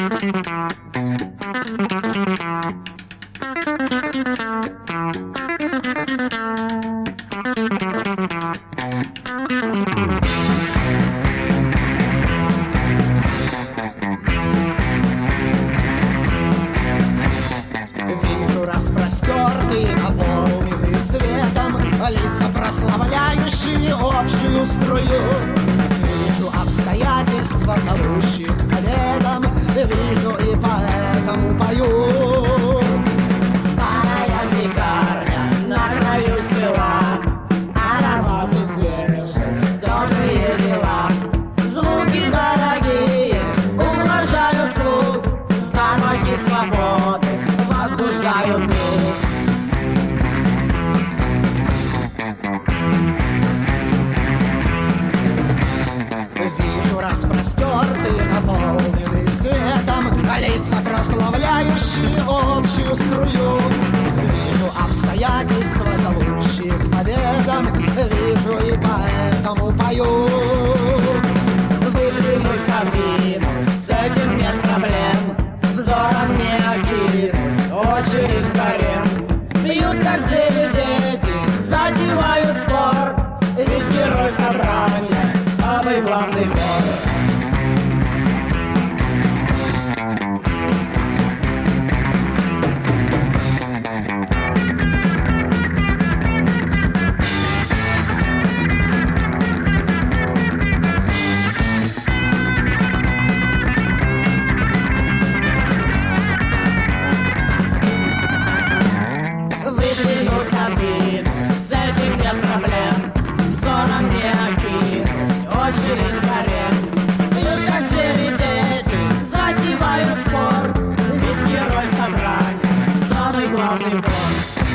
Распростертые, наполненные светом, лица, прославляющие общую струю. Вижу обстоятельства, зовущие к победам, вижу и поэтому пою. Старая пекарня на краю села, аромат и свежесть, добрые дела. Звуки дорогие ублажают слух, запахи свободы возбуждают дух. Вижу распростертые, наполненные светом, лица, прославляющие общую струю. Вижу обстоятельства, зовущие к победам, вижу и поэтому пою. Выглянуть, сомнуть, с этим нет проблем, взором не окинуть очередь в гарем. Бьют, как звери, дети, затевают спор, ведь герой собрания — самый главный вор. С этим нет проблем, взором не окинуть очередь в гарем. Бьют, как звери, дети, затевают спор, ведь герой собрания — самый главный вор.